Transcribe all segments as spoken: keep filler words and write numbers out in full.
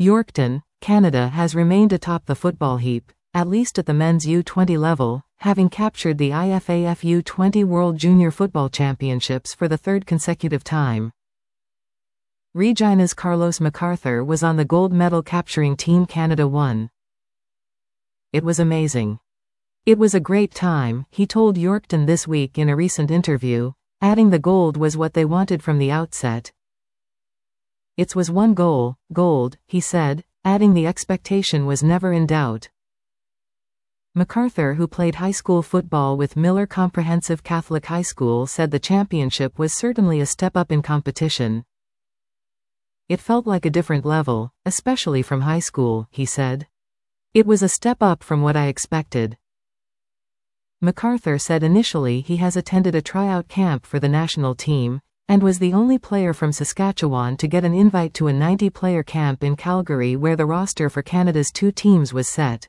Yorkton, Canada has remained atop the football heap, at least at the men's U twenty level, having captured the I F A F U twenty World Junior Football Championships for the third consecutive time. Regina's Carlos MacArthur was on the gold medal capturing Team Canada one. "It was amazing. It was a great time," he told Yorkton this week in a recent interview, adding the gold was what they wanted from the outset. "It was one goal, gold," he said, adding the expectation was never in doubt. MacArthur, who played high school football with Miller Comprehensive Catholic High School, said the championship was certainly a step up in competition. "It felt like a different level, especially from high school," he said. "It was a step up from what I expected." MacArthur said initially he has attended a tryout camp for the national team, and was the only player from Saskatchewan to get an invite to a ninety-player camp in Calgary where the roster for Canada's two teams was set.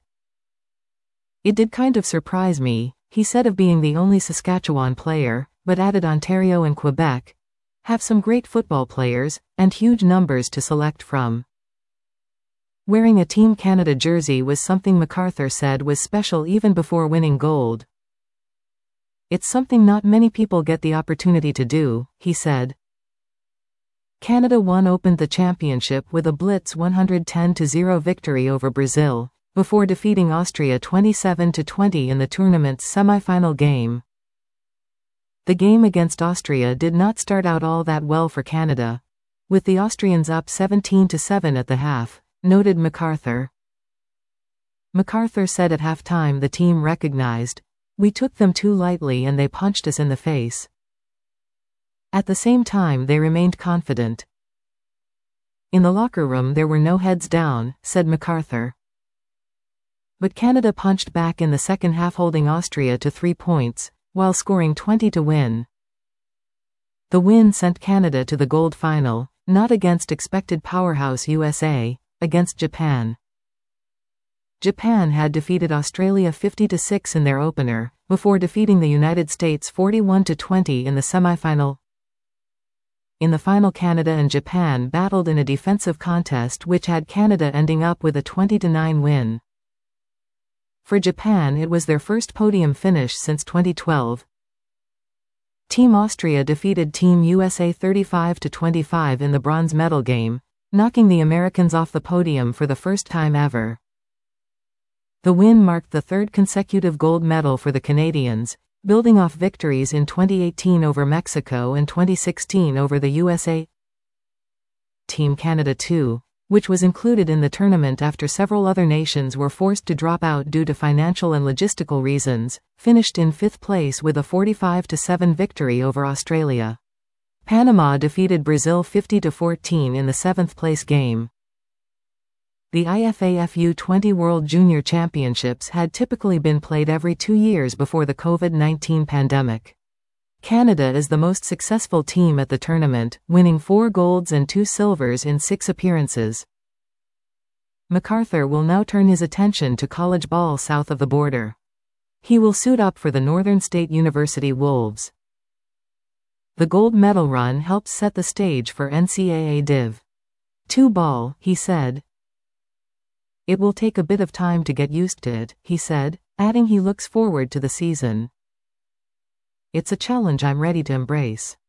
"It did kind of surprise me," he said, of being the only Saskatchewan player, but added Ontario and Quebec have some great football players, and huge numbers to select from. Wearing a Team Canada jersey was something MacArthur said was special even before winning gold. "It's something not many people get the opportunity to do," he said. Canada one opened the championship with a blitz one hundred ten to zero victory over Brazil, before defeating Austria twenty-seven to twenty in the tournament's semi-final game. The game against Austria did not start out all that well for Canada, with the Austrians up seventeen to seven at the half, noted MacArthur. MacArthur said at halftime the team recognized, "We took them too lightly and they punched us in the face." At the same time they remained confident. "In the locker room there were no heads down," said MacArthur. But Canada punched back in the second half, holding Austria to three points, while scoring twenty to win. The win sent Canada to the gold final, not against expected powerhouse U S A, against Japan. Japan had defeated Australia fifty to six in their opener, before defeating the United States forty-one to twenty in the semi-final. In the final, Canada and Japan battled in a defensive contest which had Canada ending up with a twenty to nine win. For Japan, it was their first podium finish since twenty twelve. Team Austria defeated Team U S A thirty-five to twenty-five in the bronze medal game, knocking the Americans off the podium for the first time ever. The win marked the third consecutive gold medal for the Canadians, building off victories in twenty eighteen over Mexico and twenty sixteen over the U S A. Team Canada two, which was included in the tournament after several other nations were forced to drop out due to financial and logistical reasons, finished in fifth place with a forty-five to seven victory over Australia. Panama defeated Brazil fifty to fourteen in the seventh place game. The I F A F U twenty World Junior Championships had typically been played every two years before the COVID nineteen pandemic. Canada is the most successful team at the tournament, winning four golds and two silvers in six appearances. MacArthur will now turn his attention to college ball south of the border. He will suit up for the Northern State University Wolves. The gold medal run helps set the stage for N C double A Div two ball, he said. "It will take a bit of time to get used to it," he said, adding he looks forward to the season. "It's a challenge I'm ready to embrace."